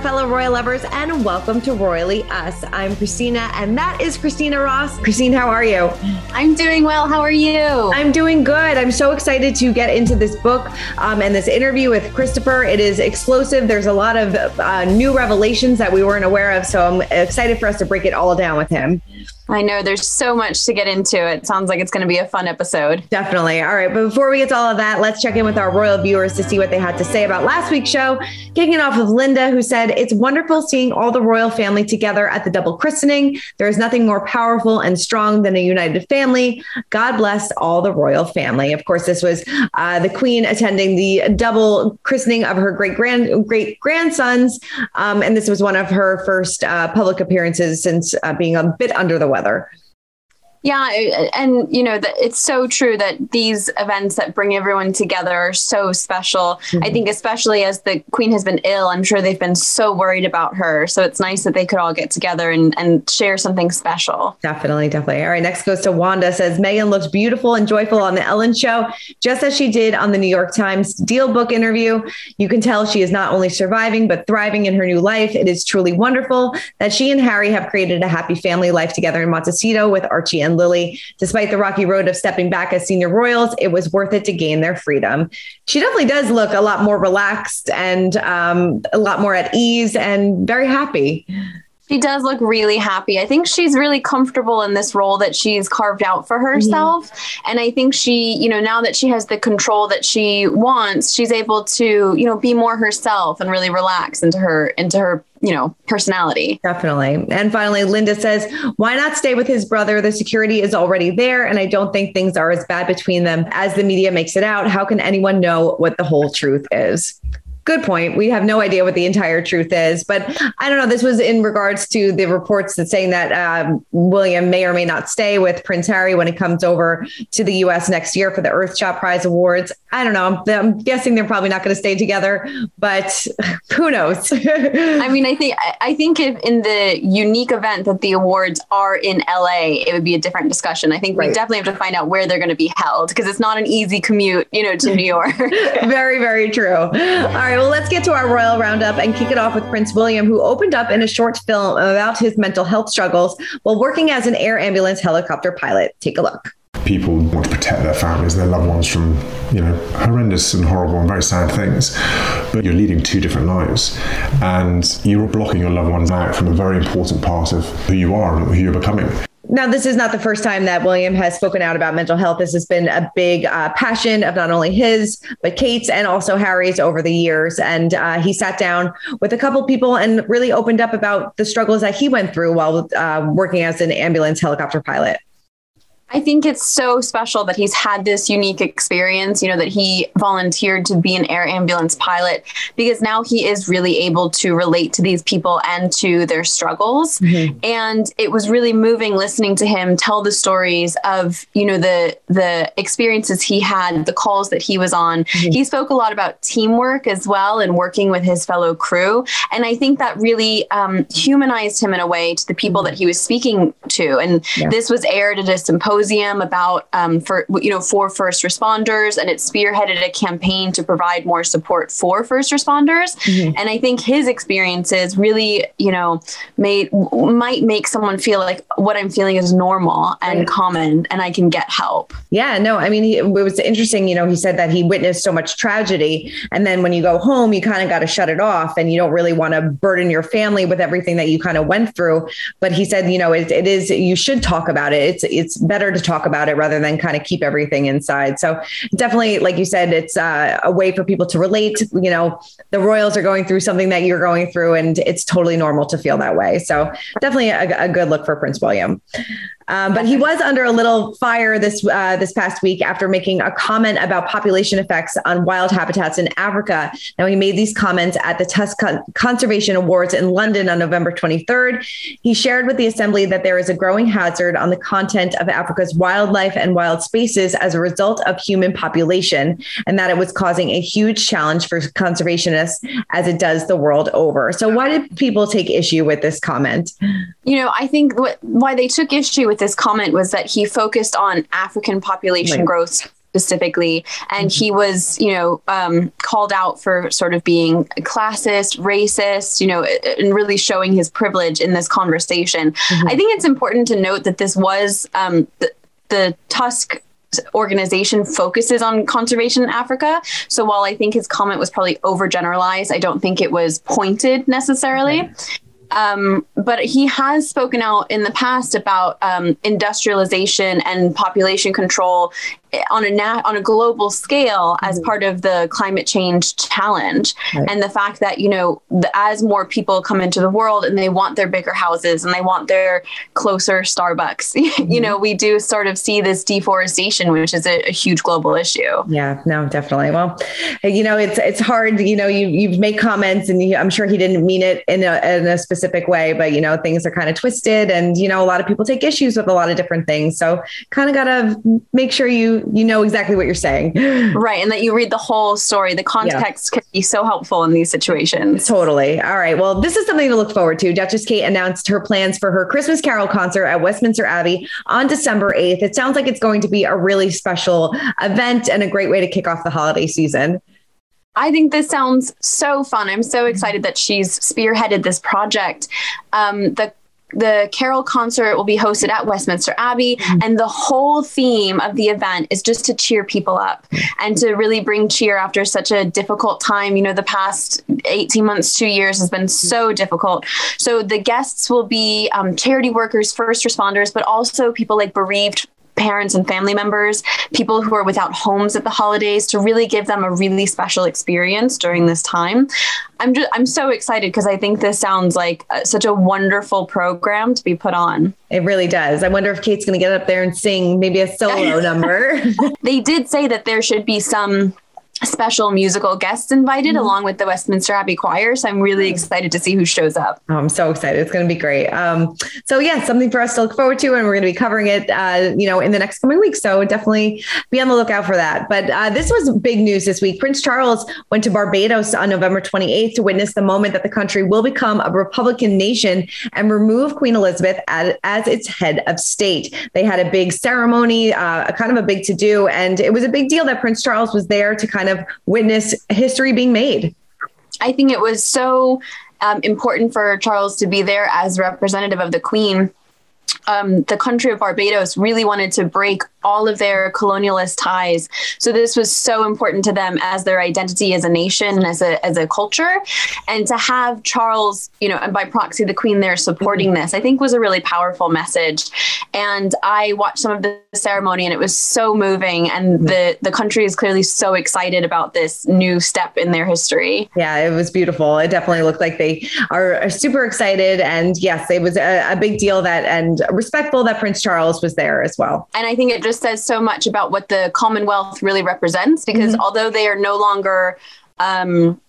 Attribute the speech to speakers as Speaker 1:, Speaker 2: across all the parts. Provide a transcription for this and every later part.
Speaker 1: fellow royal lovers, and welcome to Royally Us. I'm Christina, and that is Christina Ross. Christine, how are you?
Speaker 2: I'm doing well. How are you?
Speaker 1: I'm doing good. I'm so excited to get into this book and this interview with Christopher. It is explosive. There's a lot of new revelations that we weren't aware of, so I'm excited for us to break it all down with him.
Speaker 2: I know there's so much to get into. It sounds like it's going to be a fun episode.
Speaker 1: Definitely. All right. But before we get to all of that, let's check in with our royal viewers to see what they had to say about last week's show. Kicking it off with Linda, who said, "It's wonderful seeing all the royal family together at the double christening. There is nothing more powerful and strong than a united family. God bless all the royal family." Of course, this was the Queen attending the double christening of her great grandsons. And this was one of her first public appearances since being a bit under the weather.
Speaker 2: Yeah. And, you know, it's so true that these events that bring everyone together are so special. Mm-hmm. I think especially as the Queen has been ill, I'm sure they've been so worried about her. So it's nice that they could all get together and share something special.
Speaker 1: Definitely. All right. Next goes to Wanda. Says, "Meghan looks beautiful and joyful on the Ellen Show, just as she did on the New York Times Deal book interview. You can tell she is not only surviving, but thriving in her new life. It is truly wonderful that she and Harry have created a happy family life together in Montecito with Archie and Lily. Despite the rocky road of stepping back as senior royals, it was worth it to gain their freedom." She definitely does look a lot more relaxed and a lot more at ease and very happy.
Speaker 2: She does look really happy. I think she's really comfortable in this role that she's carved out for herself. Mm-hmm. And I think she, you know, now that she has the control that she wants, she's able to, you know, be more herself and really relax into her, you know, personality.
Speaker 1: Definitely. And finally, Linda says, "Why not stay with his brother? The security is already there. And I don't think things are as bad between them as the media makes it out. How can anyone know what the whole truth is?" Good point. We have no idea what the entire truth is, but I don't know. This was in regards to the reports that saying that William may or may not stay with Prince Harry when he comes over to the U.S. next year for the Earthshot Prize Awards. I don't know. I'm guessing they're probably not going to stay together, but who knows?
Speaker 2: I mean, I think if in the unique event that the awards are in LA, it would be a different discussion. I think we definitely have to find out where they're going to be held because it's not an easy commute, you know, to New York.
Speaker 1: Very, very true. All right. Well, let's get to our royal roundup and kick it off with Prince William, who opened up in a short film about his mental health struggles while working as an air ambulance helicopter pilot. Take a look.
Speaker 3: People want to protect their families and their loved ones from, you know, horrendous and horrible and very sad things. But you're leading two different lives and you're blocking your loved ones out from a very important part of who you are and who you're becoming.
Speaker 1: Now, this is not the first time that William has spoken out about mental health. This has been a big passion of not only his, but Kate's and also Harry's over the years. And he sat down with a couple people and really opened up about the struggles that he went through while working as an ambulance helicopter pilot.
Speaker 2: I think it's so special that he's had this unique experience, you know, that he volunteered to be an air ambulance pilot, because now he is really able to relate to these people and to their struggles. Mm-hmm. And it was really moving listening to him tell the stories of, you know, the experiences he had, the calls that he was on. Mm-hmm. He spoke a lot about teamwork as well and working with his fellow crew. And I think that really humanized him in a way to the people that he was speaking to. And this was aired at a symposium about for first responders, and it spearheaded a campaign to provide more support for first responders. Mm-hmm. And I think his experiences really, you know, might make someone feel like what I'm feeling is normal and common, and I can get help.
Speaker 1: Yeah, no, I mean, it was interesting. You know, he said that he witnessed so much tragedy, and then when you go home, you kind of got to shut it off, and you don't really want to burden your family with everything that you kind of went through. But he said, you know, it is, you should talk about it. It's better to talk about it rather than kind of keep everything inside. So definitely, like you said, it's a way for people to relate. You know, the royals are going through something that you're going through, and it's totally normal to feel that way. So definitely a good look for Prince William. But he was under a little fire this past week after making a comment about population effects on wild habitats in Africa. Now, he made these comments at the Tusk Conservation Awards in London on November 23rd. He shared with the assembly that there is a growing hazard on the content of Africa's wildlife and wild spaces as a result of human population, and that it was causing a huge challenge for conservationists as it does the world over. So why did people take issue with this comment?
Speaker 2: You know, I think why they took issue with this comment was that he focused on African population growth specifically. And he was, called out for sort of being classist, racist, and really showing his privilege in this conversation. Mm-hmm. I think it's important to note that this was the Tusk organization focuses on conservation in Africa. So while I think his comment was probably overgeneralized, I don't think it was pointed necessarily. Okay. But he has spoken out in the past about industrialization and population control on a global scale as part of the climate change challenge. Right. And the fact that, as more people come into the world and they want their bigger houses and they want their closer Starbucks, mm-hmm. We do sort of see this deforestation, which is a huge global issue.
Speaker 1: Yeah, no, definitely. Well, it's hard, you've made comments and I'm sure he didn't mean it in a specific way, but, things are kind of twisted and, a lot of people take issues with a lot of different things. So kind of got to make sure you know exactly what you're saying.
Speaker 2: Right. And that you read the whole story. The context can be so helpful in these situations.
Speaker 1: Totally. All right. Well, this is something to look forward to. Duchess Kate announced her plans for her Christmas Carol concert at Westminster Abbey on December 8th. It sounds like it's going to be a really special event and a great way to kick off the holiday season.
Speaker 2: I think this sounds so fun. I'm so excited that she's spearheaded this project. The Carol concert will be hosted at Westminster Abbey, and the whole theme of the event is just to cheer people up and to really bring cheer after such a difficult time. The past 18 months, 2 years has been so difficult. So the guests will be charity workers, first responders, but also people like bereaved parents and family members, people who are without homes at the holidays, to really give them a really special experience during this time. I'm so excited because I think this sounds like such a wonderful program to be put on.
Speaker 1: It really does. I wonder if Kate's going to get up there and sing maybe a solo number.
Speaker 2: They did say that there should be some special musical guests invited along with the Westminster Abbey Choir. So I'm really excited to see who shows up.
Speaker 1: Oh, I'm so excited. It's going to be great. So yeah, something for us to look forward to, and we're going to be covering it, in the next coming weeks. So definitely be on the lookout for that. But this was big news this week. Prince Charles went to Barbados on November 28th to witness the moment that the country will become a Republican nation and remove Queen Elizabeth as its head of state. They had a big ceremony, kind of a big to-do, and it was a big deal that Prince Charles was there to kind of witness history being made.
Speaker 2: I think it was so important for Charles to be there as representative of the Queen. The country of Barbados really wanted to break all of their colonialist ties. So this was so important to them as their identity as a nation, as a culture. And to have Charles, and by proxy, the Queen there supporting this, I think was a really powerful message. And I watched some of the ceremony and it was so moving. And the country is clearly so excited about this new step in their history.
Speaker 1: Yeah, it was beautiful. It definitely looked like they are super excited. And yes, it was a big deal and respectful that Prince Charles was there as well.
Speaker 2: And I think it just says so much about what the Commonwealth really represents, because although they are no longer a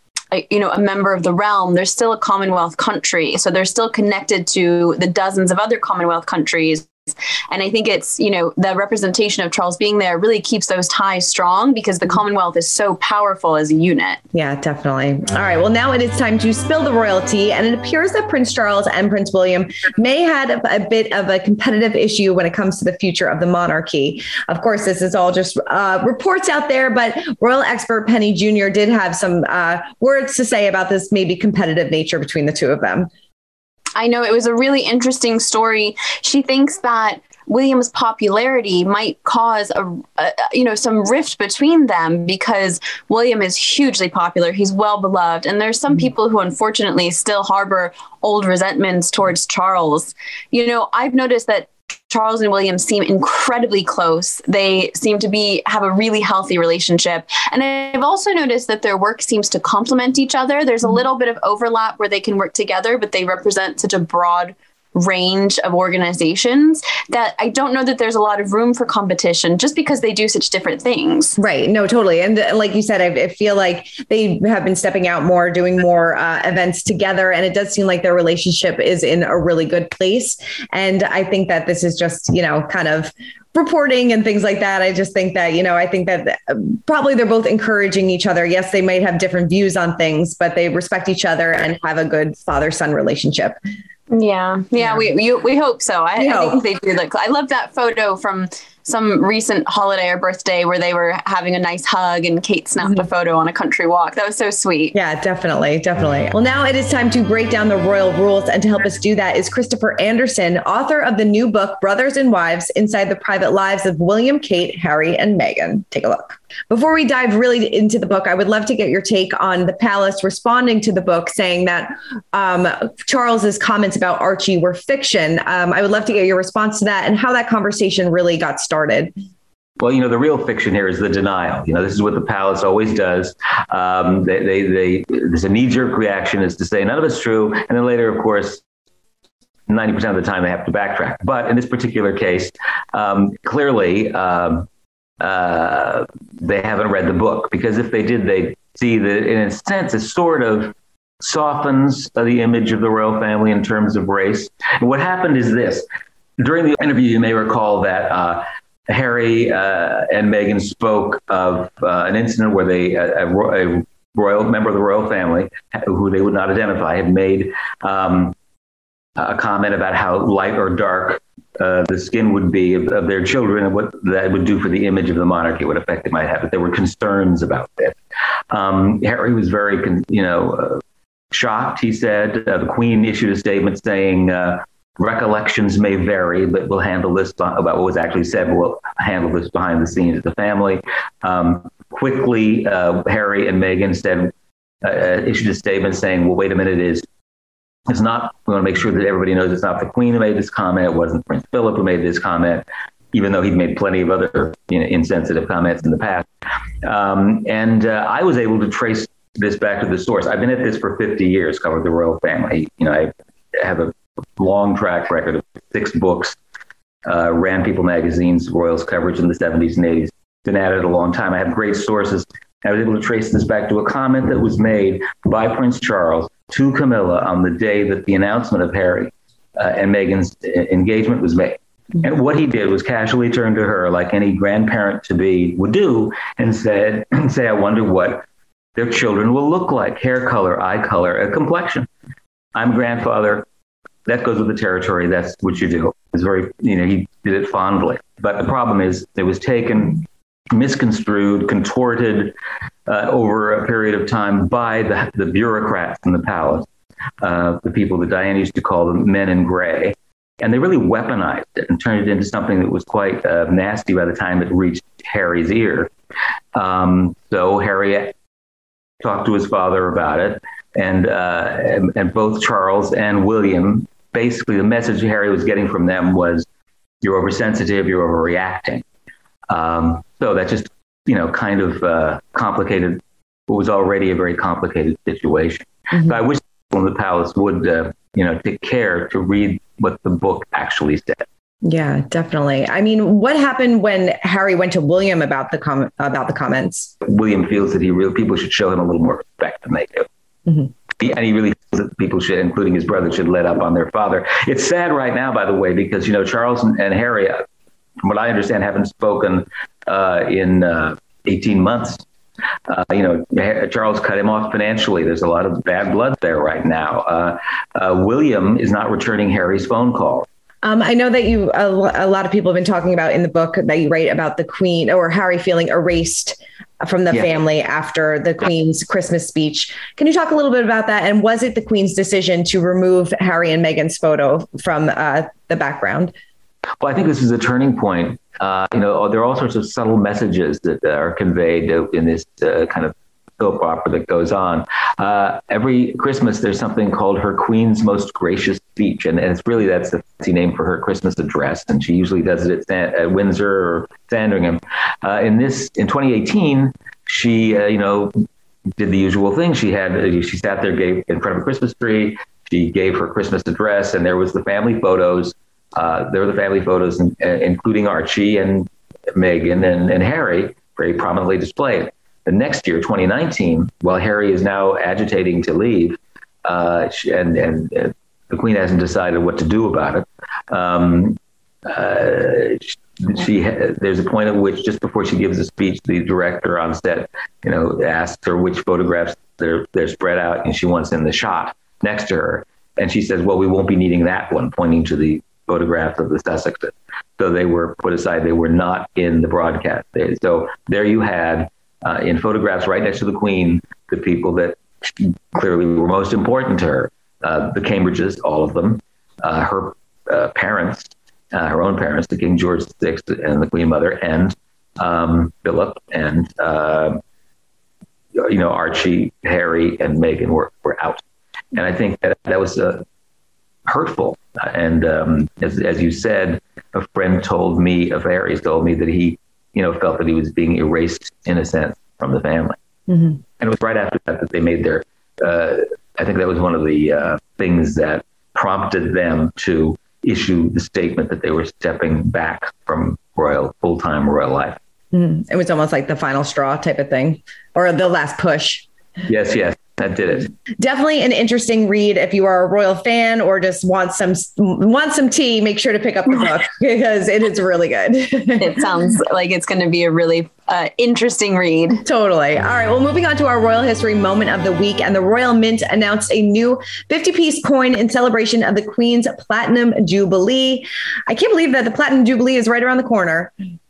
Speaker 2: member of the realm, they're still a Commonwealth country. So they're still connected to the dozens of other Commonwealth countries. And I think it's, the representation of Charles being there really keeps those ties strong, because the Commonwealth is so powerful as a unit.
Speaker 1: Yeah, definitely. All right. Well, now it is time to spill the royalty. And it appears that Prince Charles and Prince William may have a bit of a competitive issue when it comes to the future of the monarchy. Of course, this is all just reports out there, but royal expert Penny Jr. did have some words to say about this maybe competitive nature between the two of them.
Speaker 2: I know, it was a really interesting story. She thinks that William's popularity might cause some rift between them, because William is hugely popular. He's well beloved. And there's some people who unfortunately still harbor old resentments towards Charles. I've noticed that Charles and William seem incredibly close. They seem to have a really healthy relationship. And I've also noticed that their work seems to complement each other. There's a little bit of overlap where they can work together, but they represent such a broad range of organizations that I don't know that there's a lot of room for competition, just because they do such different things.
Speaker 1: Right. No, totally. And like you said, I feel like they have been stepping out more, doing more events together. And it does seem like their relationship is in a really good place. And I think that this is just, kind of reporting and things like that. I just think that, I think that probably they're both encouraging each other. Yes, they might have different views on things, but they respect each other and have a good father-son relationship.
Speaker 2: Yeah. We hope so. I think they do. I love that photo from some recent holiday or birthday where they were having a nice hug and Kate snapped a photo on a country walk. That was so sweet.
Speaker 1: Yeah, definitely. Well, now it is time to break down the royal rules. And to help us do that is Christopher Anderson, author of the new book, Brothers and Wives, Inside the Private Lives of William, Kate, Harry, and Meghan. Take a look. Before we dive really into the book, I would love to get your take on the palace responding to the book, saying that Charles's comments about Archie were fiction. I would love to get your response to that and how that conversation really got started.
Speaker 4: Well, the real fiction here is the denial. This is what the palace always does. There's a knee-jerk reaction is to say none of it's true. And then later, of course, 90% of the time they have to backtrack. But in this particular case, clearly, they haven't read the book, because if they did, they'd see that in a sense it sort of softens the image of the royal family in terms of race. And what happened is this. During the interview, you may recall that Harry and Meghan spoke of an incident where a royal member of the royal family, who they would not identify, had made a comment about how light or dark the skin would be of their children and what that would do for the image of the monarchy, what effect it might have. But there were concerns about this. Harry was very, shocked. He said the Queen issued a statement saying, recollections may vary, but we'll handle this about what was actually said. We'll handle this behind the scenes of the family. Quickly, Harry and Meghan issued a statement saying, well, wait a minute, it's not, we want to make sure that everybody knows it's not the Queen who made this comment. It wasn't Prince Philip who made this comment, even though he'd made plenty of other insensitive comments in the past. I was able to trace this back to the source. I've been at this for 50 years, covered the royal family. I have a long track record of 6 books, ran People magazine's royals coverage in the 70s and 80s. Been at it a long time. I have great sources. I was able to trace this back to a comment that was made by Prince Charles to Camilla on the day that the announcement of Harry and Meghan's engagement was made. And what he did was casually turn to her, like any grandparent-to-be would do, and say, I wonder what their children will look like: hair color, eye color, complexion. I'm grandfather. That goes with the territory. That's what you do. It's very, he did it fondly. But the problem is it was taken, misconstrued, contorted over a period of time by the bureaucrats in the palace, the people that Diana used to call the men in gray. And they really weaponized it and turned it into something that was quite nasty by the time it reached Harry's ear. So Harry talked to his father about it, and both Charles and William, basically the message Harry was getting from them was, you're oversensitive, you're overreacting. So that just, kind of complicated what was already a very complicated situation. Mm-hmm. So I wish people in the palace would, take care to read what the book actually said.
Speaker 1: Yeah, definitely. I mean, what happened when Harry went to William about the comments?
Speaker 4: William feels that people should show him a little more respect than they do. Mm-hmm. And he really feels that people should, including his brother, should let up on their father. It's sad right now, by the way, because, Charles and Harry, from what I understand, haven't spoken in 18 months. Charles cut him off financially. There's a lot of bad blood there right now. William is not returning Harry's phone calls.
Speaker 1: I know that a lot of people have been talking about in the book that you write about the Queen or Harry feeling erased from the family after the Queen's Christmas speech. Can you talk a little bit about that? And was it the Queen's decision to remove Harry and Meghan's photo from the background?
Speaker 4: Well, I think this is a turning point. There are all sorts of subtle messages that are conveyed in this kind of soap opera that goes on. Every Christmas, there's something called Her Queen's Most Gracious Speech. And that's the fancy name for her Christmas address. And she usually does it at Windsor or Sandringham. In 2018, she, did the usual thing. She sat there, gave in front of a Christmas tree. She gave her Christmas address, and there was the family photos. There were the family photos, including Archie and Meghan and Harry, very prominently displayed. The next year, 2019, while Harry is now agitating to leave, and the Queen hasn't decided what to do about it. There's a point at which, just before she gives a speech, the director on set, asks her which photographs they're spread out, and she wants in the shot next to her, and she says, "Well, we won't be needing that one," pointing to the photograph of the Sussexes. So they were put aside. They were not in the broadcast. So there you had, in photographs right next to the Queen, the people that clearly were most important to her. The Cambridges, all of them, her parents, her own parents, the King George VI and the Queen Mother, and Philip, and Archie, Harry, and Meghan were out. And I think that was hurtful. And as you said, a friend told me, of Harry's told me that he, felt that he was being erased in a sense from the family. Mm-hmm. And it was right after that they made their, I think that was one of the things that prompted them to issue the statement that they were stepping back from full-time royal life.
Speaker 1: Mm. It was almost like the final straw type of thing, or the last push.
Speaker 4: Yes, that did it.
Speaker 1: Definitely an interesting read. If you are a royal fan or just want some tea, make sure to pick up the book because it is really good.
Speaker 2: It sounds like it's going to be a really interesting read.
Speaker 1: Totally. All right. Well, moving on to our royal history moment of the week, and the Royal Mint announced a new 50-piece coin in celebration of the Queen's Platinum Jubilee. I can't believe that the Platinum Jubilee is right around the corner.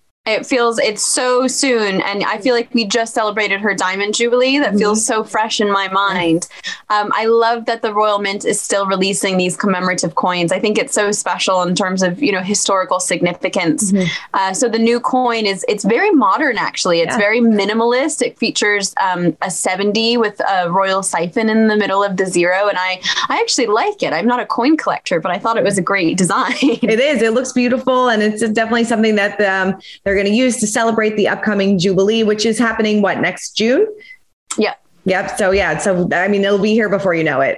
Speaker 2: It's so soon. And I feel like we just celebrated her Diamond Jubilee. That feels so fresh in my mind. I love that the Royal Mint is still releasing these commemorative coins. I think it's so special in terms of, historical significance. So the new coin it's very modern, actually. It's very minimalist. It features a 70 with a royal siphon in the middle of the 0. And I actually like it. I'm not a coin collector, but I thought it was a great design.
Speaker 1: It is. It looks beautiful. And it's definitely something that they're going to use to celebrate the upcoming Jubilee, which is happening, next June?
Speaker 2: Yeah.
Speaker 1: Yep. So it'll be here before you know it.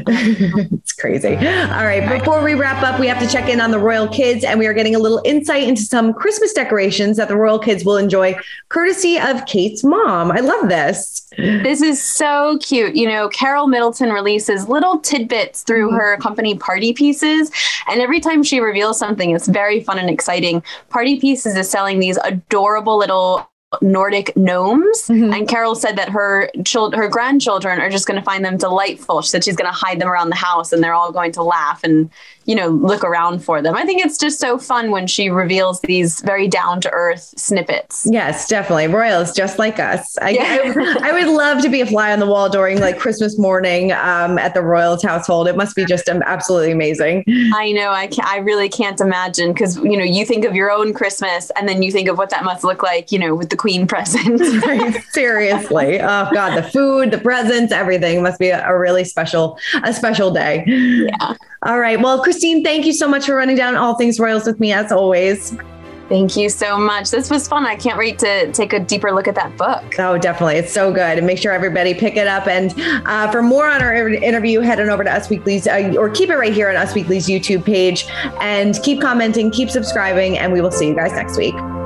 Speaker 1: It's crazy. All right. Before we wrap up, we have to check in on the royal kids, and we are getting a little insight into some Christmas decorations that the royal kids will enjoy, courtesy of Kate's mom. I love this.
Speaker 2: This is so cute. Carol Middleton releases little tidbits through her company Party Pieces. And every time she reveals something, it's very fun and exciting. Party Pieces is selling these adorable little Nordic gnomes. And Carol said that her grandchildren are just going to find them delightful. She said she's going to hide them around the house and they're all going to laugh and, look around for them. I think it's just so fun when she reveals these very down to earth snippets.
Speaker 1: Yes, definitely. Royals just like us. I would love to be a fly on the wall during Christmas morning at the royals household. It must be just absolutely amazing.
Speaker 2: I know. I really can't imagine because, you think of your own Christmas and then you think of what that must look like, with the Queen present.
Speaker 1: Right, seriously. Oh God, the food, the presents, everything must be a really special day.
Speaker 2: Yeah.
Speaker 1: All right. Well, Christine, thank you so much for running down all things royals with me as always.
Speaker 2: Thank you so much. This was fun. I can't wait to take a deeper look at that book.
Speaker 1: Oh, definitely. It's so good. And make sure everybody pick it up. And for more on our interview, head on over to Us Weekly's or keep it right here on Us Weekly's YouTube page and keep commenting, keep subscribing, and we will see you guys next week.